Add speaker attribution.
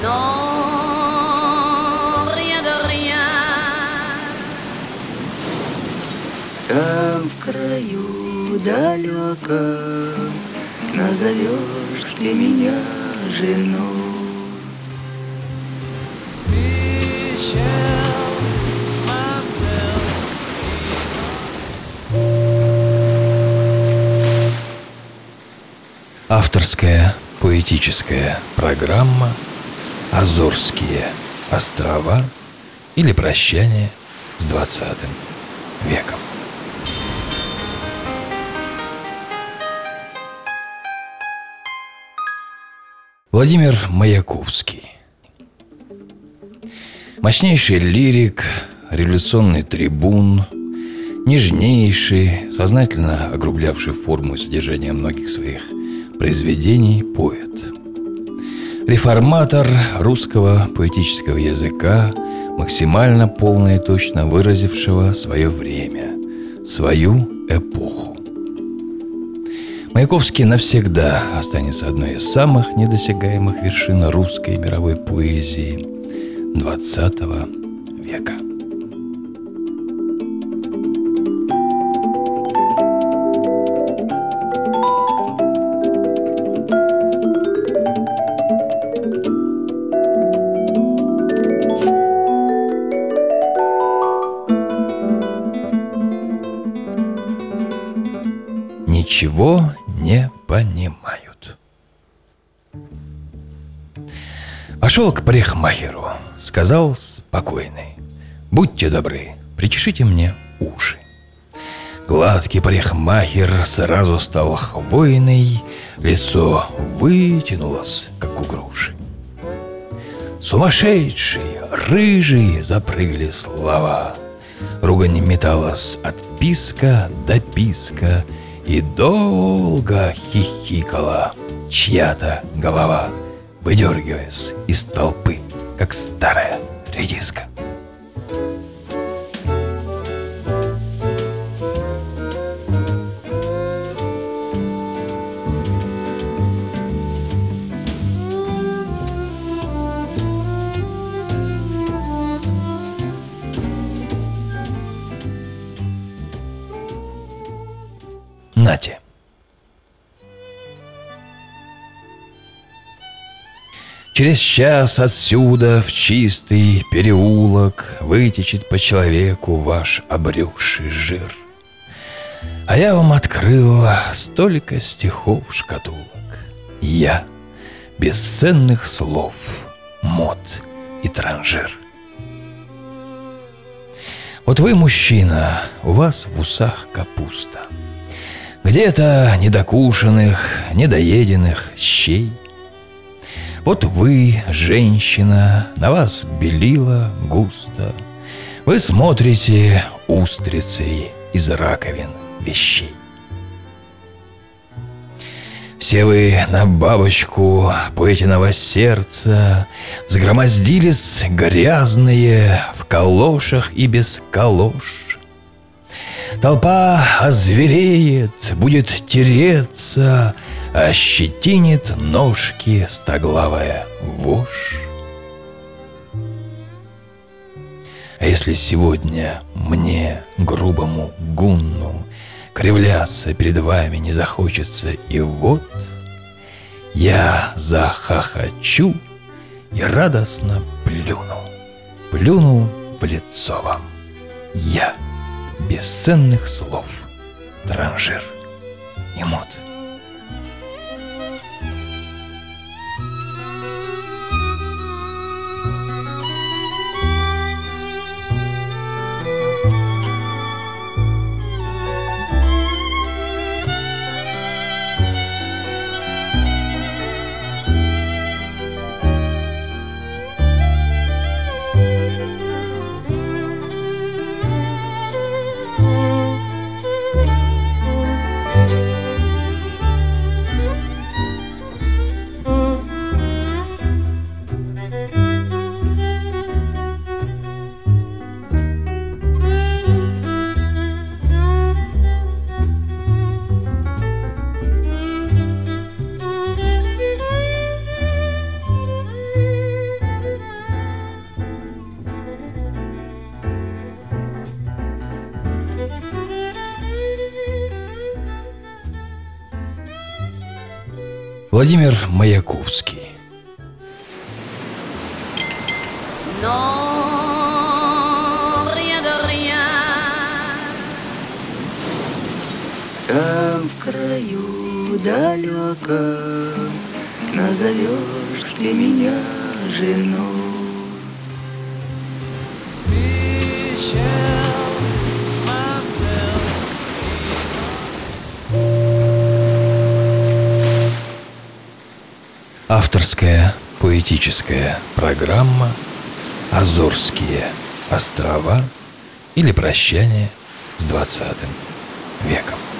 Speaker 1: Non, rien de rien.
Speaker 2: Там в краю далеком назовешь ты меня женой.
Speaker 3: Авторская поэтическая программа «Азорские острова» или «Прощание с 20 веком». Владимир Маяковский. Мощнейший лирик, революционный трибун, нежнейший, сознательно огрублявший форму и содержание многих своих произведений поэт. Реформатор русского поэтического языка, максимально полно и точно выразившего свое время, свою эпоху. Маяковский навсегда останется одной из самых недосягаемых вершин русской и мировой поэзии XX века. Ничего не понимают. Пошел к парикмахеру, сказал спокойный: будьте добры, причешите мне уши. Гладкий парикмахер сразу стал хвойный, лицо вытянулось, как у груши. Сумасшедший, рыжий, запрыгали слова. Ругань металась от писка до писка, и долго хихикала чья-то голова, выдергиваясь из толпы, как старая редиска. Нате. Через час отсюда в чистый переулок вытечет по человеку ваш обрюзший жир. А я вам открыл столько стихов шкатулок. Я бесценных слов, мод и транжир. Вот вы мужчина, у вас в усах капуста, где-то недокушенных, недоеденных щей. Вот вы, женщина, на вас белила густо. Вы смотрите устрицей из раковин вещей. Все вы на бабочку поэтиного сердца сгромоздились грязные в калошах и без калош. Толпа озвереет, будет тереться, ощетинит ножки стоглавая вошь. А если сегодня мне, грубому гунну, кривляться перед вами не захочется, и вот я захохочу и радостно плюну в лицо вам. Я бесценных слов транжир и мод. Владимир Маяковский.
Speaker 1: Non, rien de rien.
Speaker 2: Там в краю далеком назовешь ты меня женой.
Speaker 3: Авторская поэтическая программа «Азорские острова» или «Прощание с 20 веком».